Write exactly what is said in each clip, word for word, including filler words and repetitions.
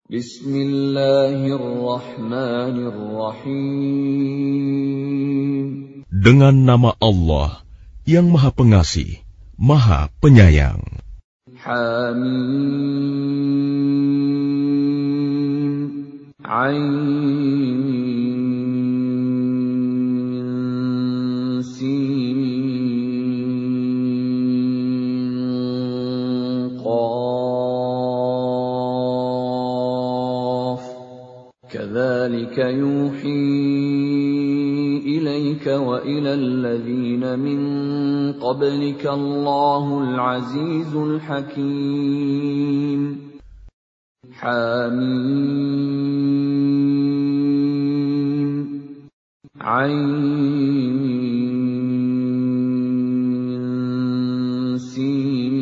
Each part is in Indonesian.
Bismillahirrahmanirrahim. Dengan nama Allah yang Maha Pengasih, Maha Penyayang. Hamim. Ain Sin Qaf. Kadzalika yuhi إليك وإلى الذين من قبلك الله العزيز الحكيم. حميم. عين سين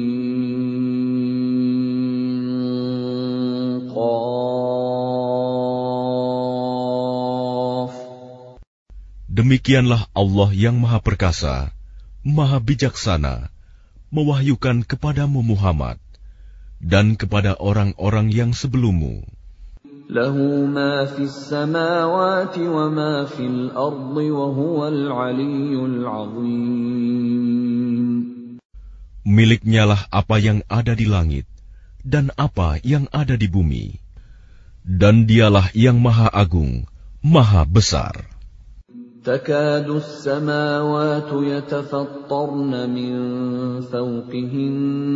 قاف. Demikianlah Allah yang Maha Perkasa, Maha Bijaksana, mewahyukan kepadamu Muhammad dan kepada orang-orang yang sebelummu. Lahu ma fis samawati wa ma fil ardi wa huwal aliyyul azim. Miliknyalah apa yang ada di langit dan apa yang ada di bumi, dan dialah yang Maha Agung, Maha Besar. تكاد السماوات يتفطرن من فوقهن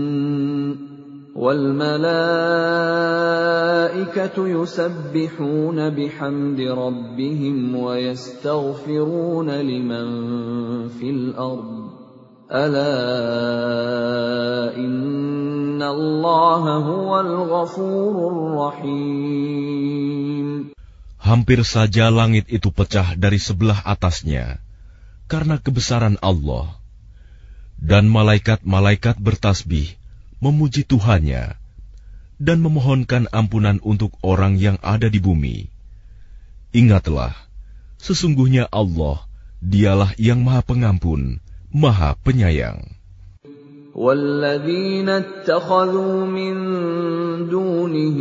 والملائكة يسبحون بحمد ربهم ويستغفرون لمن في الأرض ألا إن الله هو الغفور الرحيم. Hampir saja langit itu pecah dari sebelah atasnya karena kebesaran Allah, dan malaikat-malaikat bertasbih memuji Tuhannya dan memohonkan ampunan untuk orang yang ada di bumi. Ingatlah, sesungguhnya Allah, dialah yang Maha Pengampun, Maha Penyayang. وَالَّذِينَ اتَّخَذُوا مِن دُونِهِ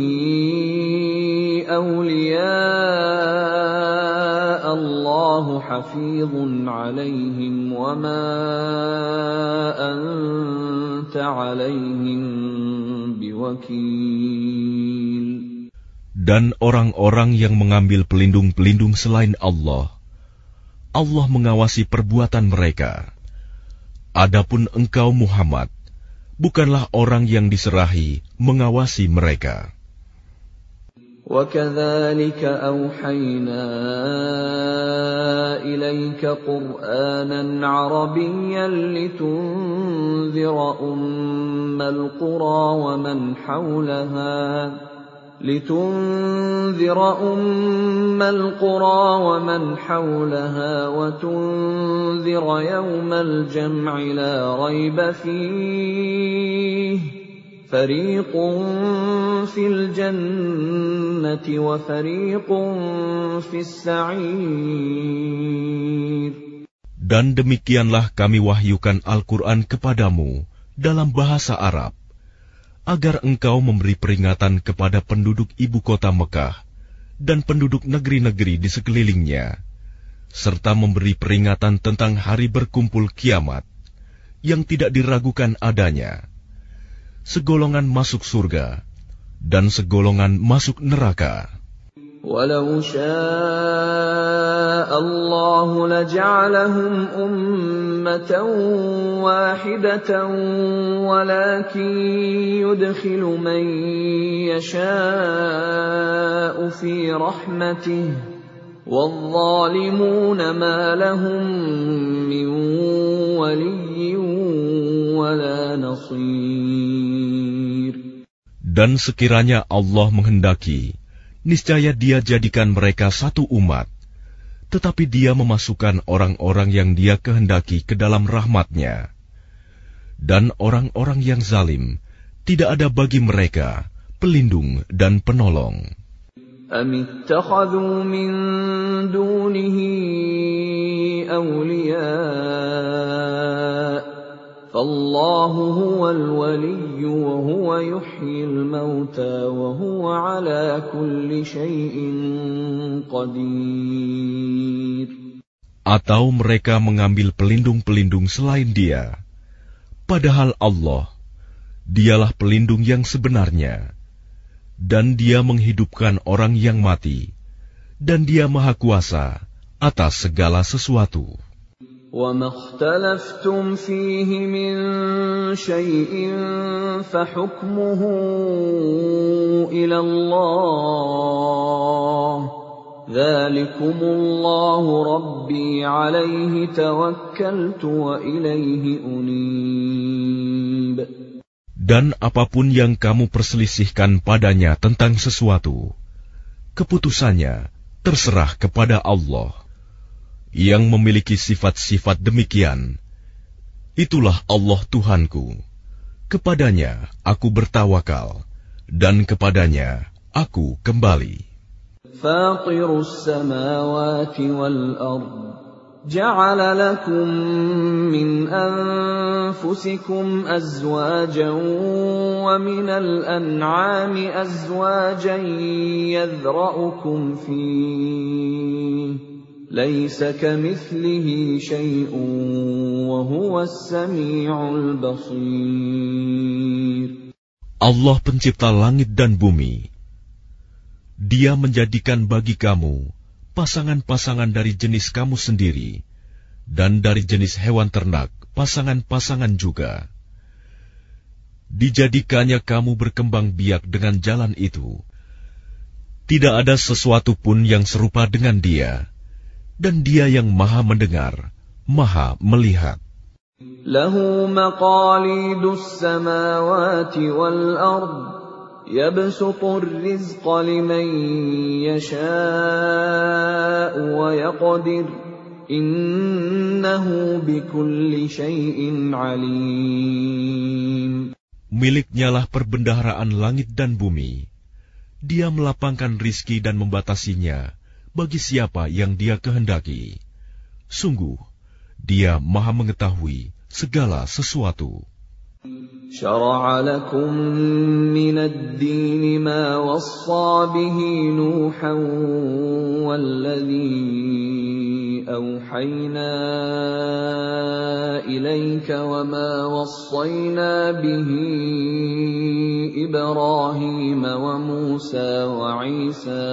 أَوْلِيَاءَ اللَّهُ حَفِيظٌ عَلَيْهِمْ وَمَا أَنتَ عَلَيْهِمْ بِوَكِيلٍ. Dan orang-orang yang mengambil pelindung-pelindung selain Allah, Allah mengawasi perbuatan mereka. Adapun engkau Muhammad, bukanlah orang yang diserahi mengawasi mereka. وَكَذَلِكَ أَوْحَيْنَا إِلَيْكَ قُرْآنًا عَرَبِيًّا لِتُنذِرَ أُمَّ الْقُرَى وَمَنْ حَوْلَهَا لِتُنذِرَ أُمَّ الْقُرَى وَمَنْ حَوْلَهَا وَتُنذِرَ يَوْمَ الْجَمْعِ لَا رَيْبَ فِيهِ فَرِيقٌ فِي الْجَنَّةِ وَفَرِيقٌ فِي السَّعِيرِ. Dan demikianlah kami wahyukan Al-Quran kepadamu dalam bahasa Arab, agar engkau memberi peringatan kepada penduduk ibu kota Mekah dan penduduk negeri-negeri di sekelilingnya, serta memberi peringatan tentang hari berkumpul kiamat yang tidak diragukan adanya. Segolongan masuk surga dan segolongan masuk neraka. وَلَوْ شَاءَ اللَّهُ لَجَعَلَهُمْ أُمَّةً وَاحِدَةً وَلَكِنْ يُدْخِلُ مَنْ يَشَاءُ فِي رَحْمَتِهِ وَالظَّالِمُونَ مَا لَهُمْ مِنْ وَلِيٍّ وَلَا نَصِيرٍ. Dan sekiranya Allah menghendaki, niscaya Dia jadikan mereka satu umat, tetapi Dia memasukkan orang-orang yang Dia kehendaki ke dalam rahmat-Nya. Dan orang-orang yang zalim, tidak ada bagi mereka pelindung dan penolong. أَمِ اتَّخَذُوا مِن دُونِهِ أَوْلِيَاءَ فالله هو الولي وهو يحيي الموتى وهو على كل شيء قدير. Atau mereka mengambil pelindung-pelindung selain Dia, padahal Allah, Dialah pelindung yang sebenarnya, dan Dia menghidupkan orang yang mati, dan Dia Maha Kuasa atas segala sesuatu. وَمَا اخْتَلَفْتُمْ فِيهِ مِنْ شَيْءٍ فَحُكْمُهُ إِلَى اللَّهِ ذَلِكُمُ اللَّهُ رَبِّي عَلَيْهِ تَوَكَّلْتُ وَإِلَيْهِ أُنِيبُ. Dan apapun yang kamu perselisihkan padanya tentang sesuatu, keputusannya terserah kepada Allah yang memiliki sifat-sifat demikian. Itulah Allah Tuhanku. Kepadanya aku bertawakal, dan kepadanya aku kembali. Fatirus samawati wal ard, ja'ala lakum min anfusikum azwajan wa minal an'ami azwajan yadhra'ukum fihi. Laisa kamithlihi syai'un wa huwas sami'ul basir. Allah pencipta langit dan bumi. Dia menjadikan bagi kamu pasangan-pasangan dari jenis kamu sendiri, dan dari jenis hewan ternak pasangan-pasangan juga. Dijadikannya kamu berkembang biak dengan jalan itu. Tidak ada sesuatu pun yang serupa dengan Dia. Dan Dia yang maha mendengar, maha melihat. Lahu maqalidus samawati wal ard, yabsutur rizqa liman yasha'u wa yaqdir, innahu bikulli syai'in alim. Miliknyalah perbendaharaan langit dan bumi. Dia melapangkan rizki dan membatasinya bagi siapa yang Dia kehendaki. Sungguh, Dia maha mengetahui segala sesuatu. Syara'a lakum minad dini ma wassa bihi Nuhan walladhi awhayna ilayka wa ma wassayna bihi Ibrahim wa Musa wa Isa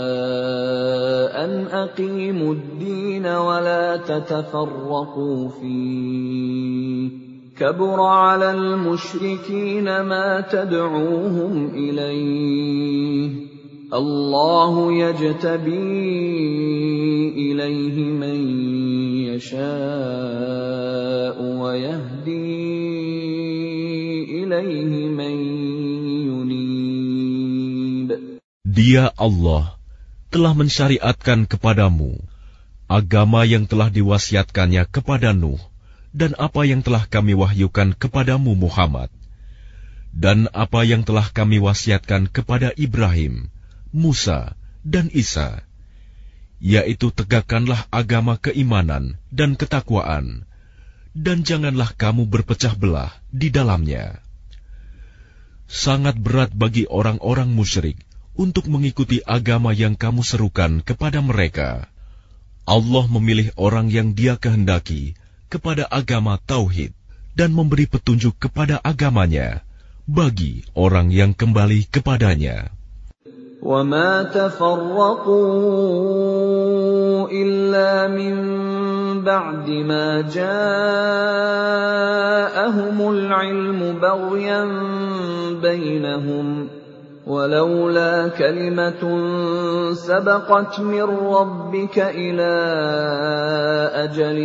an aqimud din wa la tatafarraqu fihi. كبر على المشركين ما تدعوهم إليه الله يجتبي إليه من يشاء ويهدي إليه من ينيب. Dia Allah telah mensyariatkan kepadamu agama yang telah diwasiatkannya kepada Nuh, dan apa yang telah kami wahyukan kepadamu Muhammad, dan apa yang telah kami wasiatkan kepada Ibrahim, Musa, dan Isa, yaitu tegakkanlah agama keimanan dan ketakwaan, dan janganlah kamu berpecah belah di dalamnya. Sangat berat bagi orang-orang musyrik untuk mengikuti agama yang kamu serukan kepada mereka. Allah memilih orang yang Dia kehendaki kepada agama tauhid dan memberi petunjuk kepada agamanya bagi orang yang kembali kepadanya. وَمَا تَفَرَّقُوا إِلَّا مِن بَعْدِ مَا جَاءَهُمُ الْعِلْمُ بَغْيًا بَيْنَهُمْ وَلَوْلَا كَلِمَةٌ سَبَقَتْ مِنْ رَبِّكَ إِلَى أَجَلٍ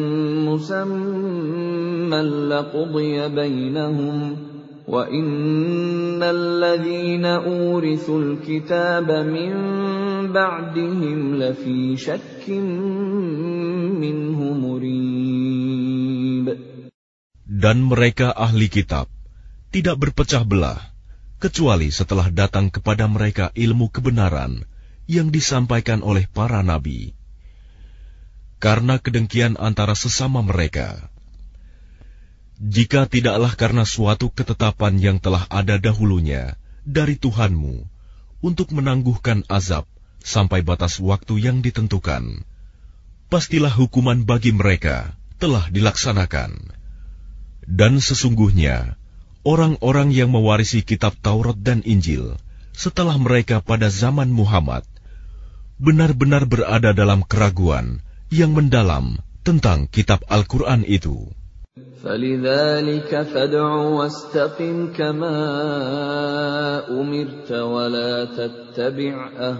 مُّسَمًّى لَّقُضِيَ بَيْنَهُمْ وَإِنَّ الَّذِينَ أُورِثُوا الْكِتَابَ مِنْ بَعْدِهِمْ لَفِي شَكٍّ مِّنْهُ مُرِيبٍ. Dan mereka ahli kitab tidak berpecah belah kecuali setelah datang kepada mereka ilmu kebenaran yang disampaikan oleh para nabi. Karena kedengkian antara sesama mereka, Jika tidaklah karena suatu ketetapan yang telah ada dahulunya dari Tuhanmu untuk menangguhkan azab sampai batas waktu yang ditentukan, pastilah hukuman bagi mereka telah dilaksanakan. Dan sesungguhnya, orang-orang yang mewarisi kitab Taurat dan Injil setelah mereka pada zaman Muhammad benar-benar berada dalam keraguan yang mendalam tentang kitab Al-Quran itu. فَلِذَلِكَ فَادْعُ وَاسْتَقِمْ كَمَا أُمِرْتَ وَلَا تَتَّبِعْ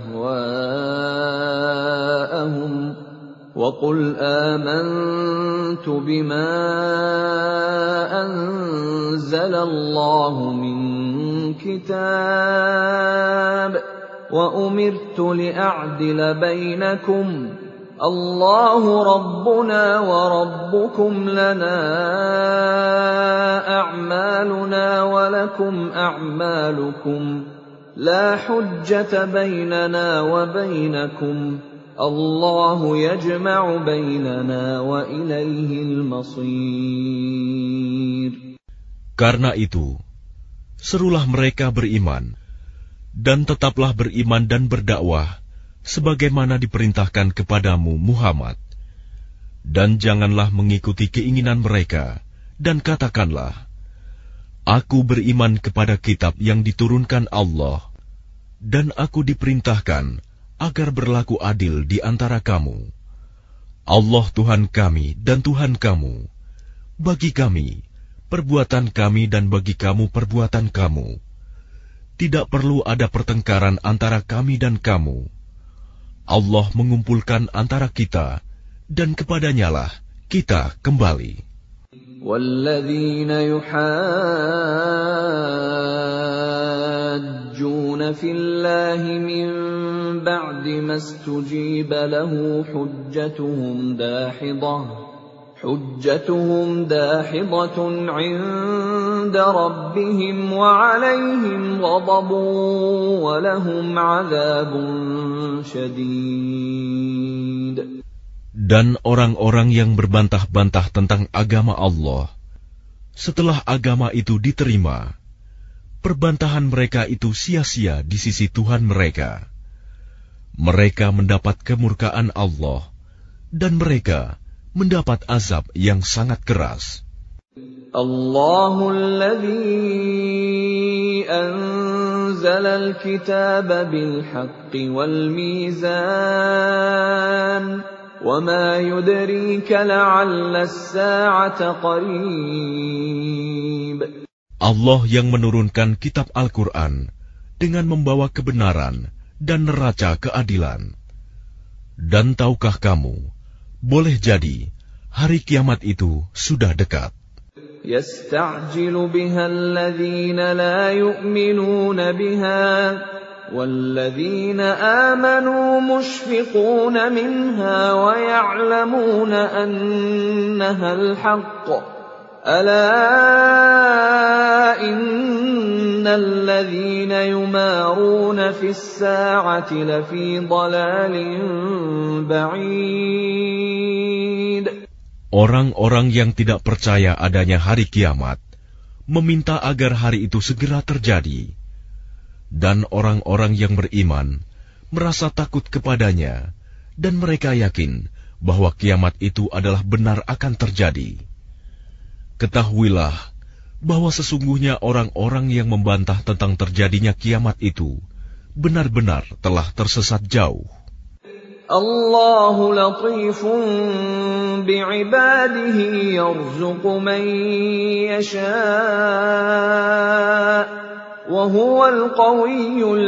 أَهْوَاءَهُمْ وَقُلْ آمَنْتُ بِمَا أَنزَلَ اللَّهُ مِنْ كِتَابٍ وَأُمِرْتُ لِأَعْدِلَ بَيْنَكُمْ اللَّهُ رَبُّنَا وَرَبُّكُمْ لَنَا أَعْمَالُنَا وَلَكُمْ أَعْمَالُكُمْ لَا حُجَّةَ بَيْنَنَا وَبَيْنَكُمْ اللَّهُ يَجْمَعُ بَيْنَنَا وَإِلَيْهِ الْمَصِيرُ. Karena itu, serulah mereka beriman, dan tetaplah beriman dan berdakwah sebagaimana diperintahkan kepadamu Muhammad. Dan janganlah mengikuti keinginan mereka, dan katakanlah, Aku beriman kepada kitab yang diturunkan Allah, dan aku diperintahkan agar berlaku adil di antara kamu. Allah Tuhan kami dan Tuhan kamu. Bagi kami, perbuatan kami dan bagi kamu perbuatan kamu. Tidak perlu ada pertengkaran antara kami dan kamu. Allah mengumpulkan antara kita, dan kepadanyalah kita kembali. وَالَّذِينَ يُحَاجُّونَ فِي اللَّهِ مِن بَعْدِ مَا اسْتُجِيبَ لَهُ حُجَّتُهُمْ دَاحِضَةٌ حُجَّتُهُمْ دَاحِضَةٌ عِندَ رَبِّهِمْ وَعَلَيْهِمْ غَضَبٌ وَلَهُمْ عَذَابٌ شَدِيدٌ. Dan orang-orang yang berbantah-bantah tentang agama Allah, setelah agama itu diterima, perbantahan mereka itu sia-sia di sisi Tuhan mereka. Mereka mendapat kemurkaan Allah, dan mereka mendapat azab yang sangat keras. Allahul ladzi anzala al-kitaba bil haqqi wal mizan wa ma yudrika la'alla as-sa'ata qarib. Allah yang menurunkan kitab Al-Quran dengan membawa kebenaran dan neraca keadilan. Dan tahukah kamu, boleh jadi hari kiamat itu sudah dekat. Yasta'jilu biha alladhina la yu'minuna biha walladhina amanu mushfiquna minha wa ya'lamuna annaha al-haqq. Ala innal ladhina yumaruna fis sa'ati lafi dhalalin ba'id. Orang-orang yang tidak percaya adanya hari kiamat meminta agar hari itu segera terjadi, dan orang-orang yang beriman merasa takut kepadanya, dan mereka yakin bahwa kiamat itu adalah benar akan terjadi. Ketahuilah bahwa sesungguhnya orang-orang yang membantah tentang terjadinya kiamat itu benar-benar telah tersesat jauh. Allahu latifun bi'ibadihi yarzuqu man yasha' wa huwal qawiyyul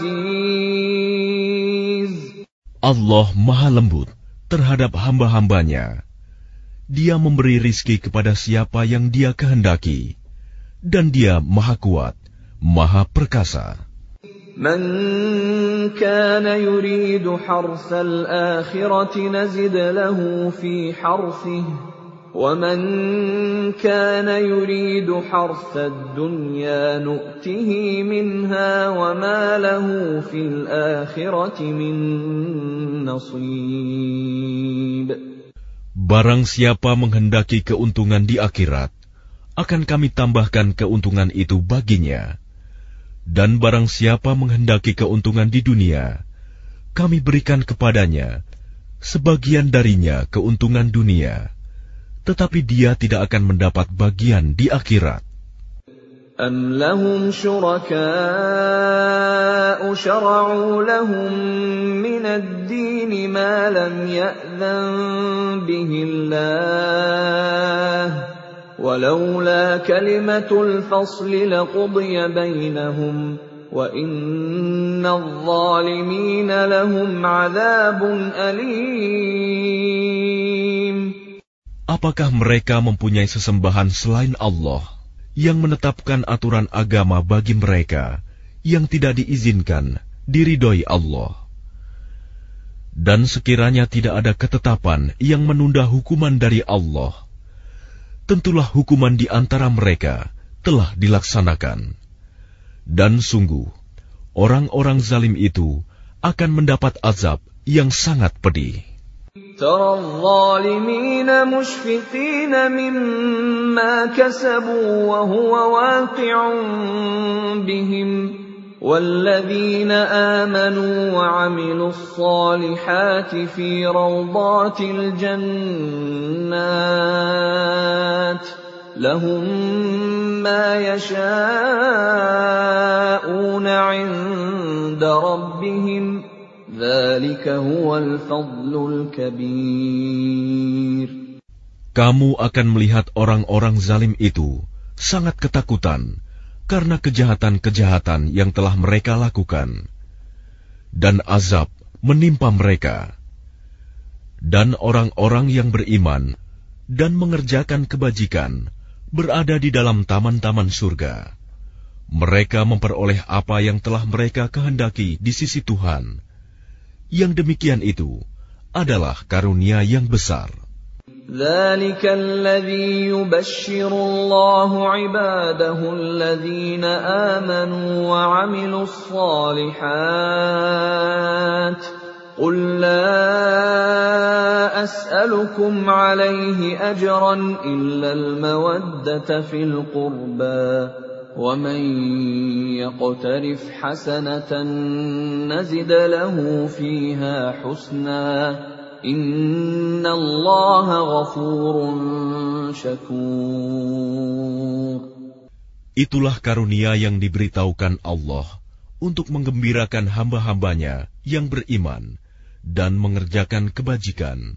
aziz. Allah Maha Lembut terhadap hamba-hambanya. Dia memberi rizki kepada siapa yang Dia kehendaki, dan Dia Maha Kuat, Maha Perkasa. Man kana yuridu harsal akhirati nazid lahu fi harsihi wa man kana yuridu harsad dunya nu'tihi minha wa ma lahu fil akhirati min nasib. Barang siapa menghendaki keuntungan di akhirat, akan kami tambahkan keuntungan itu baginya. Dan barang siapa menghendaki keuntungan di dunia, kami berikan kepadanya sebagian darinya keuntungan dunia, tetapi dia tidak akan mendapat bagian di akhirat. أَمْ لَهُمْ شُرَكَاءُ شَرَعُوا لَهُم مِّنَ الدِّينِ مَا لَمْ يَأْذَن بِهِ اللَّهُ وَلَوْلَا كَلِمَةُ الْفَصْلِ لَقُضِيَ بَيْنَهُمْ وَإِنَّ الظَّالِمِينَ لَهُمْ عَذَابٌ أَلِيمٌ. Apakah mereka mempunyai sesembahan selain Allah yang menetapkan aturan agama bagi mereka yang tidak diizinkan, diridhoi Allah? Dan sekiranya tidak ada ketetapan yang menunda hukuman dari Allah, tentulah hukuman di antara mereka telah dilaksanakan. Dan sungguh, orang-orang zalim itu akan mendapat azab yang sangat pedih. ترى الظالمين مشفقين مما كسبوا وهو واقع بهم والذين آمنوا وعملوا الصالحات في روضات الجنات لهم ما يشاءون عند ربهم ذلك هو الفضل الكبير. Kamu akan melihat orang-orang zalim itu sangat ketakutan karena kejahatan-kejahatan yang telah mereka lakukan, dan azab menimpa mereka. Dan orang-orang yang beriman dan mengerjakan kebajikan berada di dalam taman-taman surga. Mereka memperoleh apa yang telah mereka kehendaki di sisi Tuhan. Yang demikian itu adalah karunia yang besar. ذَلِكَ الَّذِي يُبَشِّرُ اللَّهُ عِبَادَهُ الَّذِينَ آمَنُوا وَعَمِلُوا الصَّالِحَاتِ قُل لَّا أَسْأَلُكُمْ عَلَيْهِ أَجْرًا إِلَّا الْمَوَدَّةَ فِي الْقُرْبَى وَمَن يَقْتَرِفْ حَسَنَةً نَّزِدْ لَهُ فِيهَا حُسْنًا إِنَّ اللَّهَ غَفُورٌ شَكُورٌ. Itulah karunia yang diberitahukan Allah untuk menggembirakan hamba-hambanya yang beriman dan mengerjakan kebajikan.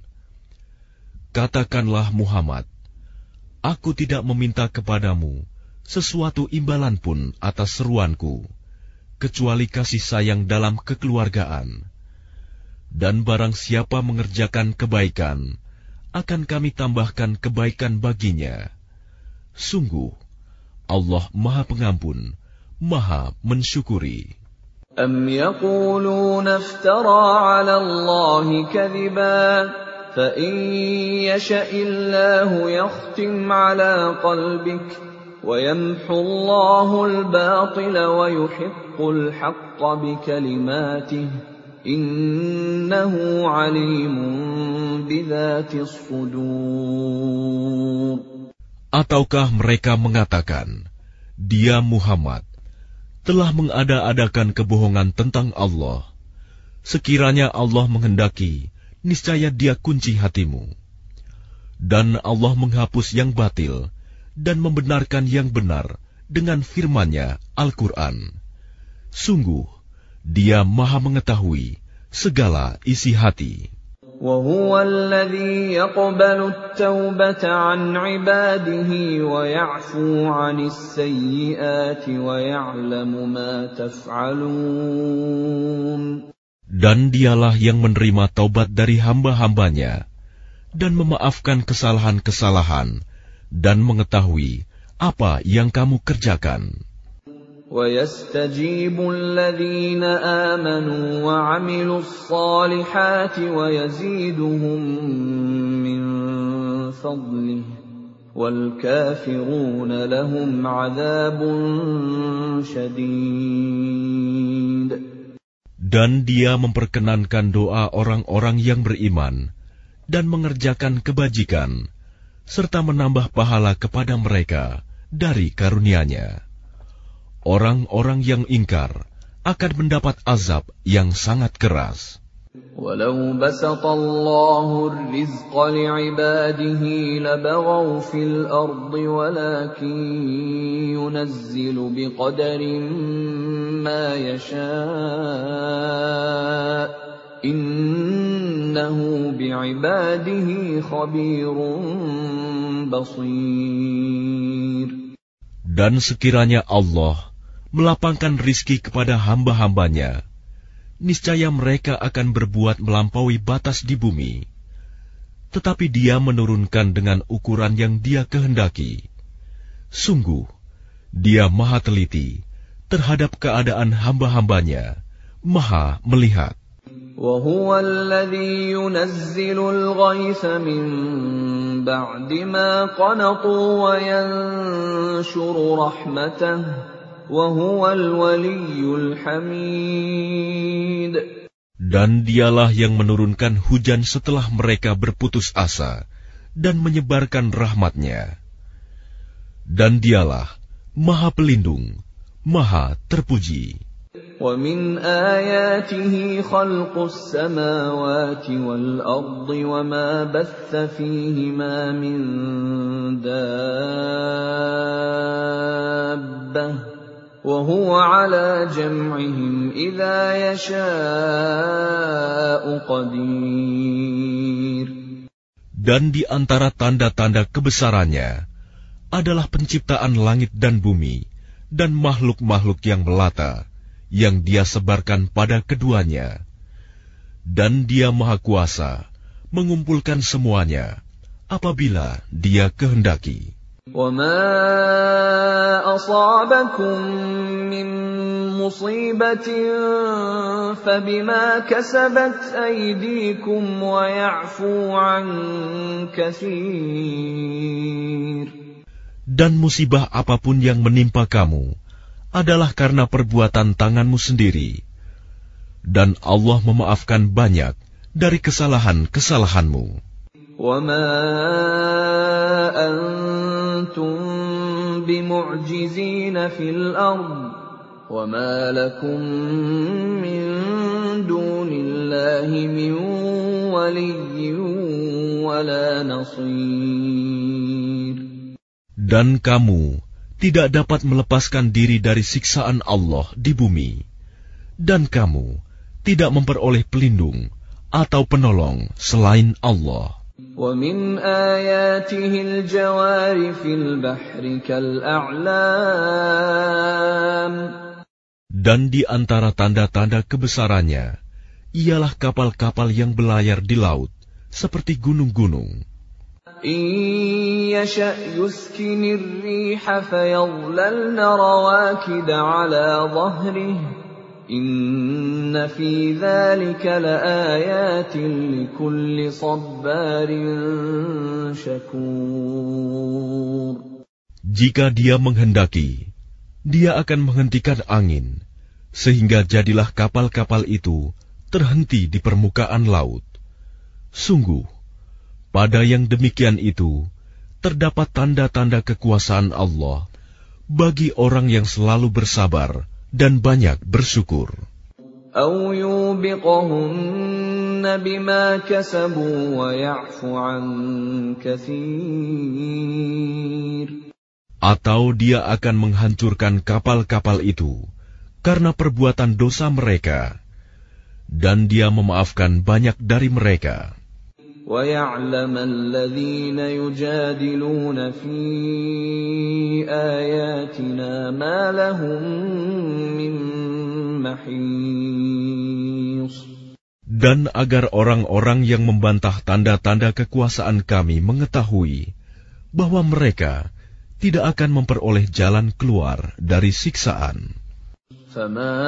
Katakanlah Muhammad, aku tidak meminta kepadamu sesuatu imbalan pun atas seruanku, kecuali kasih sayang dalam kekeluargaan. Dan barang siapa mengerjakan kebaikan, akan kami tambahkan kebaikan baginya. Sungguh, Allah Maha Pengampun, Maha Mensyukuri. أَمْ يَقُولُونَ افْتَرَىٰ عَلَى اللَّهِ كَذِبًا فَإِن يَشَإِ اللَّهُ يَخْتِمْ عَلَىٰ قَلْبِكَ وَيَمْحُ اللَّهُ الْبَاطِلَ وَيُحِقُّ الْحَقَّ بِكَلِمَاتِهِ إِنَّهُ عَلِيمٌ بِذَاتِ الصُّدُورِ. Ataukah mereka mengatakan, Dia Muhammad telah mengada-adakan kebohongan tentang Allah. Sekiranya Allah menghendaki, niscaya Dia kunci hatimu. Dan Allah menghapus yang batil dan membenarkan yang benar dengan firman-Nya Al-Quran. Sungguh, Dia Maha mengetahui segala isi hati. وَهُوَ الَّذِي يَقْبَلُ التَّوْبَةَ عَنْ عِبَادِهِ وَيَعْفُو عَنِ السَّيِّئَاتِ وَيَعْلَمُ مَا تَفْعَلُونَ. Dan Dialah yang menerima taubat dari hamba-hambanya dan memaafkan kesalahan-kesalahan dan mengetahui apa yang kamu kerjakan. وَيَسْتَجِيبُ الَّذِينَ آمَنُوا وَعَمِلُوا الصَّالِحَاتِ وَيَزِيدُهُم مِّن فَضْلِهِ وَالْكَافِرُونَ لَهُمْ عَذَابٌ شَدِيدٌ. Dan Dia memperkenankan doa orang-orang yang beriman dan mengerjakan kebajikan, serta menambah pahala kepada mereka dari karunia-Nya. Orang-orang yang ingkar akan mendapat azab yang sangat keras. وَلَوْ بَسَطَ اللَّهُ الرِّزْقَ لِعِبَادِهِ لَبَغَوْا فِي الْأَرْضِ وَلَكِنْ يُنَزِّلُ بِقَدَرٍ مَا يَشَاءُ إِنَّهُ بِعِبَادِهِ خَبِيرٌ بَصِيرٌ. Dan sekiranya Allah melapangkan rizki kepada hamba-hambanya, niscaya mereka akan berbuat melampaui batas di bumi. Tetapi Dia menurunkan dengan ukuran yang Dia kehendaki. Sungguh, Dia Maha teliti terhadap keadaan hamba-hambanya, Maha melihat. وَهُوَ الَّذِي يُنَزِّلُ الْغَيْثَ مِن بَعْدِ مَا قَنَطُوا وَيَنشُرُ رَحْمَتَهُ وَهُوَ الْوَلِيُّ الْحَمِيدُ. Dan Dialah yang menurunkan hujan setelah mereka berputus asa dan menyebarkan rahmat-Nya. Dan Dialah Maha Pelindung, Maha Terpuji. وَمِنْ آيَاتِهِ خَلْقُ السَّمَاوَاتِ وَالْأَرْضِ وَمَا بَثَّ فِيهِمَا مِنْ دَابَّةٍ وَهُوَ عَلَى جَمْعِهِمْ إِذَا يَشَاءُ قَدِيرٌ. Dan di antara tanda-tanda kebesarannya adalah penciptaan langit dan bumi dan makhluk-makhluk yang melata yang Dia sebarkan pada keduanya. Dan Dia Maha Kuasa mengumpulkan semuanya apabila Dia kehendaki. وَمَا أَصَابَكُم مِّن مُّصِيبَةٍ فَبِمَا كَسَبَتْ أَيْدِيكُمْ وَيَعْفُو عَن كَثِيرٍ. Dan musibah apapun yang menimpa kamu adalah karena perbuatan tanganmu sendiri. Dan Allah memaafkan banyak dari kesalahan-kesalahanmu. وَمَا أَنْتُمْ بِمُعْجِزِينَ فِي الْأَرْضِ وَمَا لَكُمْ مِنْ دُونِ اللَّهِ مِنْ وَلِيٍّ وَلَا نَصِيرٍ. Dan kamu tidak dapat melepaskan diri dari siksaan Allah di bumi, dan kamu tidak memperoleh pelindung atau penolong selain Allah. وَمِنْ آيَاتِهِ الْجَوَارِ فِي الْبَحْرِ كَالْأَعْلَامِ. Dan di antara tanda-tanda kebesarannya ialah kapal-kapal yang belayar di laut seperti gunung-gunung. إِن يَشَأْ يُسْكِنِ الرِّيحَ فَيَظْلَلْنَ رَوَاكِدَ عَلَى ظَهْرِهِ إِنَّ فِي ذَلِكَ لَآيَاتٍ لِكُلِّ صَبَّارٍ شَكُورٍ. Jika Dia menghendaki, Dia akan menghentikan angin, sehingga jadilah kapal-kapal itu terhenti di permukaan laut. Sungguh, pada yang demikian itu terdapat tanda-tanda kekuasaan Allah bagi orang yang selalu bersabar dan banyak bersyukur. أَوْ يُوبِقَهُنَّ بِمَا كَسَبُوا وَيَعْفُ عَنْ كَثِيرٍ. Atau Dia akan menghancurkan kapal-kapal itu karena perbuatan dosa mereka, dan Dia memaafkan banyak dari mereka. وَيَعْلَمَ الَّذِينَ يُجَادِلُونَ فِي آيَاتِنَا مَا لَهُم مِّن مَّحِيصٍ. Dan agar orang-orang yang membantah tanda-tanda kekuasaan Kami mengetahui bahwa mereka tidak akan memperoleh jalan keluar dari siksaan. فَمَا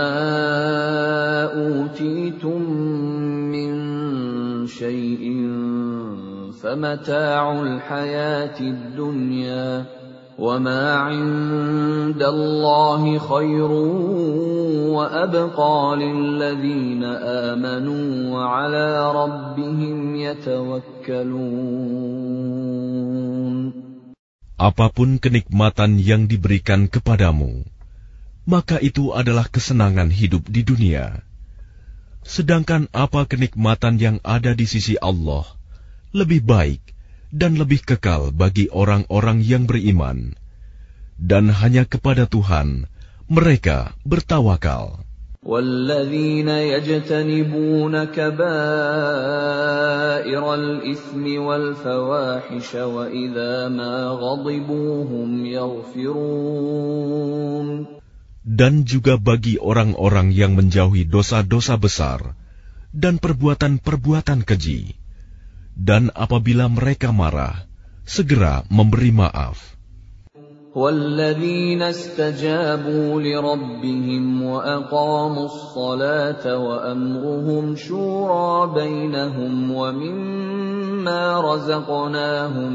أُوتِيتُم مِّن شَيْءٍ فَمَتَاعُ الْحَيَاةِ الدُّنْيَا وَمَا عِندَ اللَّهِ خَيْرٌ وَأَبْقَىٰ لِلَّذِينَ آمَنُوا وَعَلَىٰ رَبِّهِمْ يَتَوَكَّلُونَ. apapun kenikmatan yang diberikan kepadamu, maka itu adalah kesenangan hidup di dunia. Sedangkan apa kenikmatan yang ada di sisi Allah lebih baik dan lebih kekal bagi orang-orang yang beriman, dan hanya kepada Tuhan mereka bertawakal. وَالَّذِينَ يَجْتَنِبُونَ كَبَائِرَ الْإِثْمِ وَالْفَوَاحِشَ وَإِذَا مَا غَضِبُوا هُمْ يَغْفِرُونَ. Dan juga bagi orang-orang yang menjauhi dosa-dosa besar dan perbuatan-perbuatan keji, dan apabila mereka marah, segera memberi maaf. وَالَّذِينَ اسْتَجَابُوا لِرَبِّهِمْ وَأَقَامُوا الصَّلَاةَ وَأَمْرُهُمْ شُورَىٰ بَيْنَهُمْ وَمِمَّا رَزَقْنَاهُمْ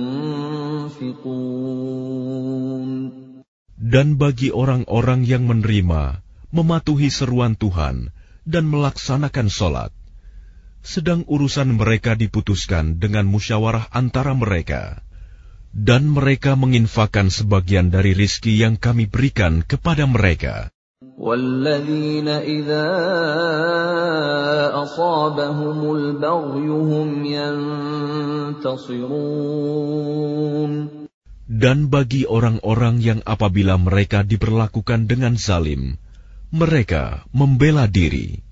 يُنْفِقُونَ. Dan bagi orang-orang yang menerima, mematuhi seruan Tuhan, dan melaksanakan sholat, sedang urusan mereka diputuskan dengan musyawarah antara mereka, dan mereka menginfakkan sebagian dari rizki yang kami berikan kepada mereka. وَالَّذِينَ إِذَا أَصَابَهُمُ الْبَغْيُ هُمْ يَنْتَصِرُونَ. Dan bagi orang-orang yang apabila mereka diperlakukan dengan zalim, mereka membela diri.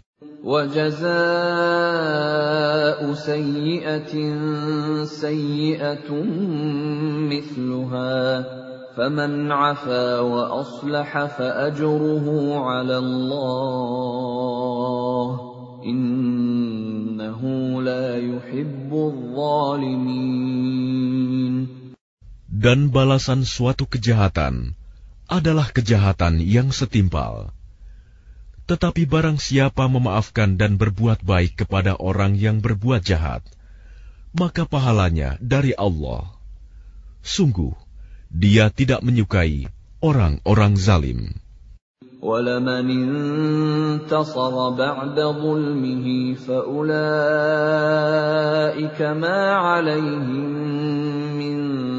وَجَزَاءُ سَيِّئَةٍ سَيِّئَةٌ مِثْلُهَا فَمَنْ عَفَا وَأَصْلَحَ فَأَجْرُهُ عَلَى اللَّهِ إِنَّهُ لَا يُحِبُّ الظَّالِمِينَ. Dan balasan suatu kejahatan adalah kejahatan yang setimpal. Tetapi barang siapa memaafkan dan berbuat baik kepada orang yang berbuat jahat, maka pahalanya dari Allah. Sungguh, Dia tidak menyukai orang-orang zalim. وَلَمَنِ انتَصَرَ بَعْدَ ظُلْمِهِ فَأُولَئِكَ مَا عَلَيْهِمْ مِنْ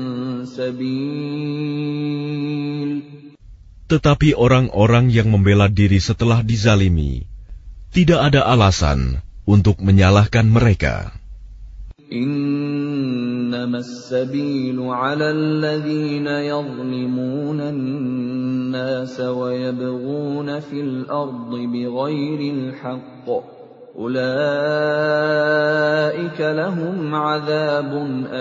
سَبِيلٍ. Tetapi orang-orang yang membela diri setelah dizalimi, tidak ada alasan untuk menyalahkan mereka. إِنَّمَا السَّبِيلُ عَلَى الَّذِينَ يَظْلِمُونَ النَّاسَ وَيَبْغُونَ فِي الْأَرْضِ بِغَيْرِ الْحَقِّ أُولَئِكَ لَهُمْ عَذَابٌ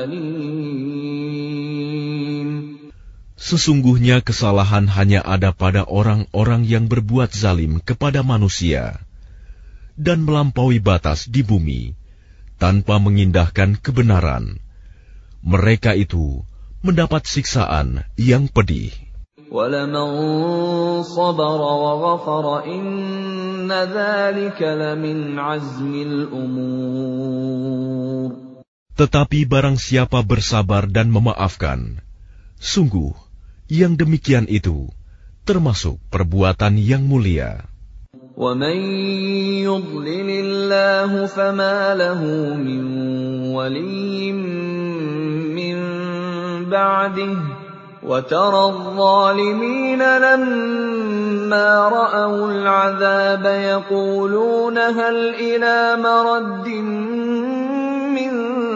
أَلِيمٌ. Sesungguhnya kesalahan hanya ada pada orang-orang yang berbuat zalim kepada manusia dan melampaui batas di bumi tanpa mengindahkan kebenaran. Mereka itu mendapat siksaan yang pedih. وَلَمَنْ صَبَرَ وَغَفَرَ إِنَّ ذَلِكَ لَمِنْ عَزْمِ الْأُمُورِ. Tetapi barang siapa bersabar dan memaafkan, sungguh yang demikian itu termasuk perbuatan yang mulia. وَمَنْ يُضْلِلِ اللَّهُ فَمَا لَهُ مِنْ وَلِيٍّ مِّنْ بَعْدِهِ وَتَرَى الظَّالِمِينَ لَمَّا رَأَوُا الْعَذَابَ يَقُولُونَ هَلْ إِلَى مَرَدٍّ مِّنْ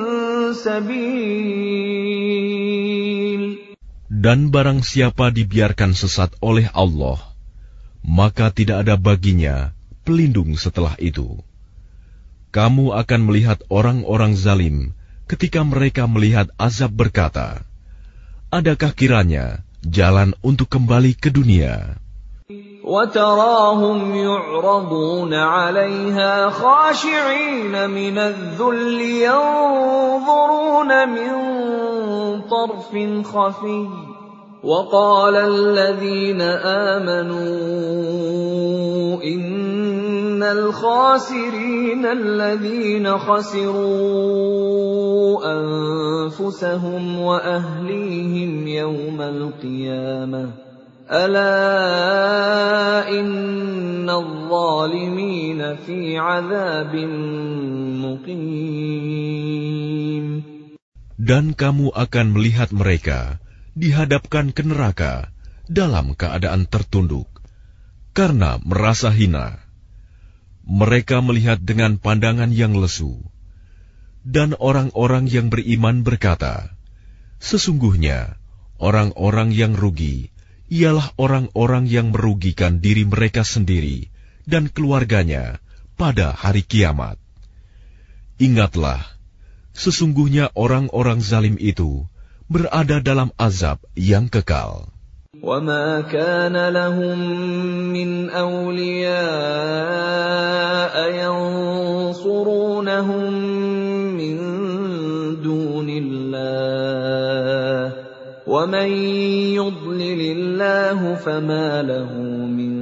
سَبِيلٍ. Dan barang siapa dibiarkan sesat oleh Allah, maka tidak ada baginya pelindung setelah itu. Kamu akan melihat orang-orang zalim ketika mereka melihat azab berkata, adakah kiranya jalan untuk kembali ke dunia? وَتَرَاهُمْ يُعْرَضُونَ عَلَيْهَا خَاشِعِينَ مِنَ الذُّلِّ يَنظُرُونَ مِنْ طَرْفٍ خَفِيٍّ وَقَالَ الَّذِينَ آمَنُوا إِنَّ الْخَاسِرِينَ الَّذِينَ خَسِرُوا أَنفُسَهُمْ وَأَهْلِيهِمْ يَوْمَ الْقِيَامَةِ أَلَا إِنَّ الظَّالِمِينَ فِي عَذَابٍ مُقِيمٍ. Dan kamu akan melihat mereka dihadapkan ke neraka dalam keadaan tertunduk karena merasa hina. Mereka melihat dengan pandangan yang lesu, dan orang-orang yang beriman berkata, sesungguhnya orang-orang yang rugi ialah orang-orang yang merugikan diri mereka sendiri dan keluarganya pada hari kiamat. Ingatlah, sesungguhnya orang-orang zalim itu berada dalam azab yang kekal. وَمَا كَانَ لَهُم مِّنْ أَوْلِيَاءَ يَنصُرُونَهُم مِّن دُونِ اللَّهِ وَمَن يُضْلِلِ اللَّهُ فَمَا لَهُ مِن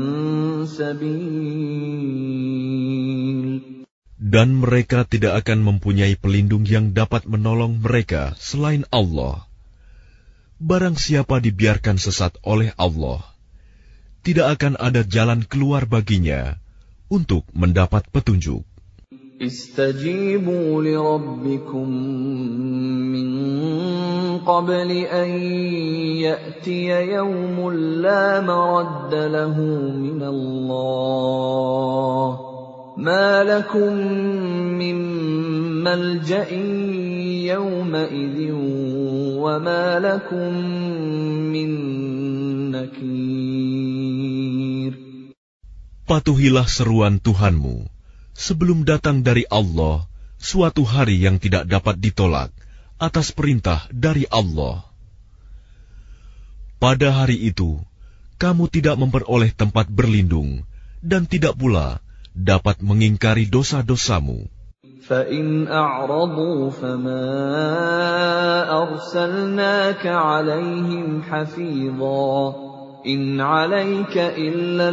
سَبِيلٍ. Dan mereka tidak akan mempunyai pelindung yang dapat menolong mereka selain Allah. Barang siapa dibiarkan sesat oleh Allah, tidak akan ada jalan keluar baginya untuk mendapat petunjuk. Istajibu li rabbikum min qabli an ya'tiya yawmun la maradda lahu min Allah, ma lakum min malja'in yawma idhin وَمَا لَكُمْ مِنْ نَكِيرٍ. Patuhilah seruan Tuhanmu sebelum datang dari Allah suatu hari yang tidak dapat ditolak atas perintah dari Allah. Pada hari itu, kamu tidak memperoleh tempat berlindung dan tidak pula dapat mengingkari dosa-dosamu. فَإِنْ أَعْرَضُوا فَمَا أَرْسَلْنَاكَ عَلَيْهِمْ حَفِيظًا إِنْ عَلَيْكَ إِلَّا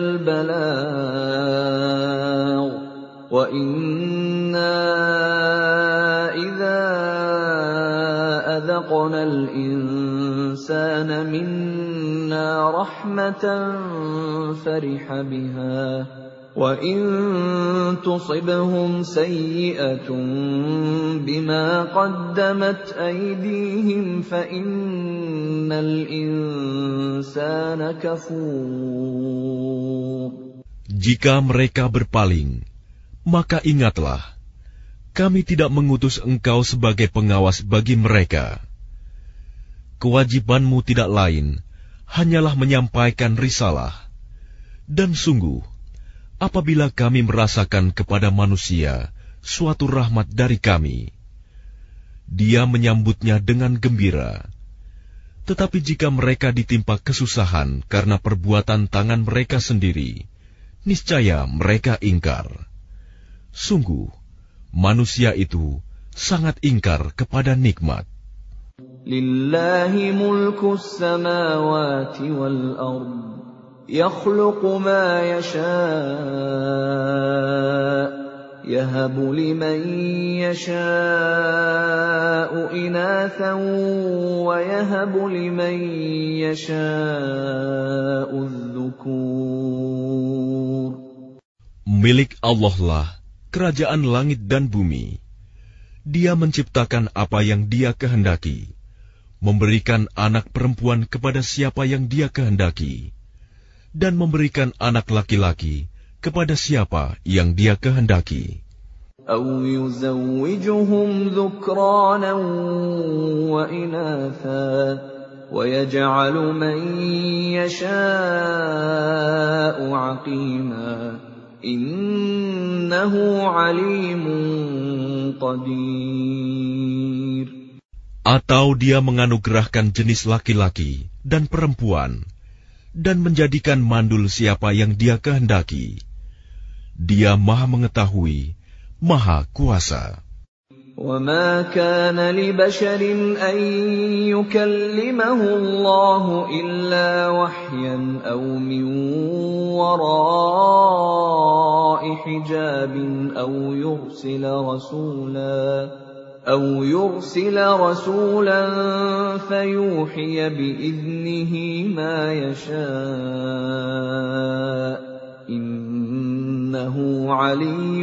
الْبَلَاغُ وَإِنَّا إِذَا أَذَقْنَا الْإِنسَانَ مِنَّا رَحْمَةً فَرِحَ بِهَا وَإِن تُصِبْهُمْ سَيِّئَةٌ بِمَا قَدَّمَتْ أَيْدِيهِمْ فَإِنَّ الْإِنسَانَ كَفُورٌ. Jika mereka berpaling, maka ingatlah, kami tidak mengutus engkau sebagai pengawas bagi mereka. Kewajibanmu tidak lain, hanyalah menyampaikan risalah. Dan sungguh, apabila kami merasakan kepada manusia suatu rahmat dari kami, dia menyambutnya dengan gembira. Tetapi jika mereka ditimpa kesusahan karena perbuatan tangan mereka sendiri, niscaya mereka ingkar. Sungguh, manusia itu sangat ingkar kepada nikmat. Lillahi mulkus samawati wal ardh يخلق ما يشاء يهب لمن يشاء إناثا ويهب لمن يشاء الذكور. Milik Allah lah kerajaan langit dan bumi. Dia menciptakan apa yang Dia kehendaki, memberikan anak perempuan kepada siapa yang Dia kehendaki, dan memberikan anak laki-laki kepada siapa yang Dia kehendaki. أَوْ يُزَوِّجُهُمْ ذُكْرَانًا وَإِنَاثًا وَيَجْعَلُ مَن يَشَاءُ عَقِيمًا إِنَّهُ عَلِيمٌ قَدِيرٌ. Atau Dia menganugerahkan jenis laki-laki dan perempuan, dan menjadikan mandul siapa yang Dia kehendaki. Dia Maha Mengetahui, Maha Kuasa. وَمَا كَانَ لِبَشَرٍ أَن يُكَلِّمَهُ اللَّهُ إِلَّا وَحْيًا أَوْ مِن وَرَاءِ حِجَابٍ أَوْ يُرْسِلَ رَسُولًا أَوْ يُرْسِلَ رَسُولًا فَيُوحِيَ بِإِذْنِهِ مَا يَشَاءُ إِنَّهُ عَلِيٌّ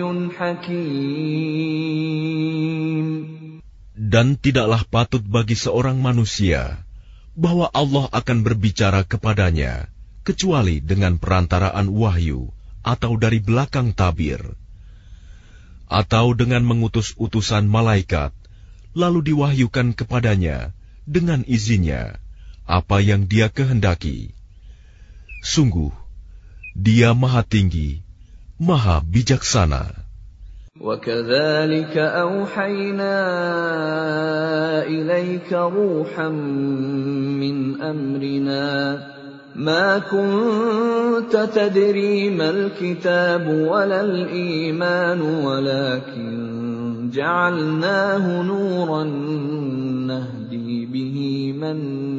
حَكِيمٌ. Dan tidaklah patut bagi seorang manusia bahwa Allah akan berbicara kepadanya kecuali dengan perantaraan wahyu atau dari belakang tabir, atau dengan mengutus utusan malaikat, lalu diwahyukan kepadanya dengan izinnya apa yang Dia kehendaki. Sungguh, Dia Maha Tinggi, Maha Bijaksana. وَكَذَلِكَ أَوْحَيْنَا إِلَيْكَ رُوحًا مِّنْ أَمْرِنَا مَا كُنتَ تَدْرِي مَا الْكِتَابُ وَلَا الْإِيمَانُ وَلَكِنْ جَعَلْنَاهُ نُورًا نَهْدِي بِهِ مَن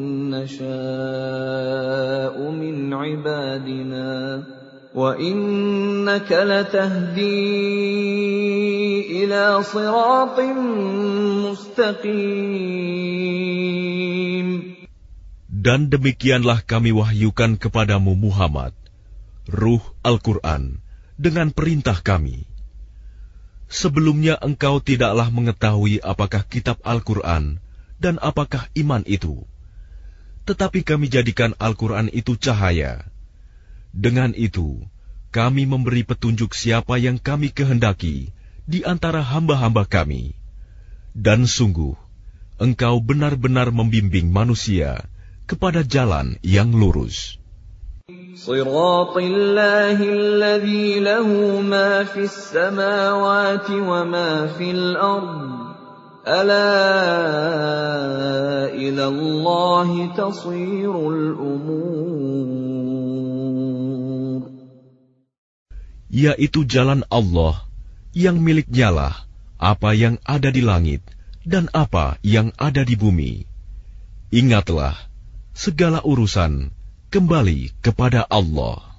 نَّشَاءُ مِنْ عِبَادِنَا وَإِنَّكَ لَتَهْدِي إِلَى صِرَاطٍ مُسْتَقِيمٍ. Dan demikianlah kami wahyukan kepadamu Muhammad, Ruh Al-Quran, dengan perintah kami. Sebelumnya engkau tidaklah mengetahui apakah kitab Al-Quran dan apakah iman itu. Tetapi kami jadikan Al-Quran itu cahaya. Dengan itu, kami memberi petunjuk siapa yang kami kehendaki di antara hamba-hamba kami. Dan sungguh, engkau benar-benar membimbing manusia kepada jalan yang lurus. Shiraṭallahi alladzi lahu ma fis samawati wa ma fil ardh. Ala ila Allahi tasirul umur. Yaitu jalan Allah yang miliknyalah apa yang ada di langit dan apa yang ada di bumi. Ingatlah, segala urusan kembali kepada Allah.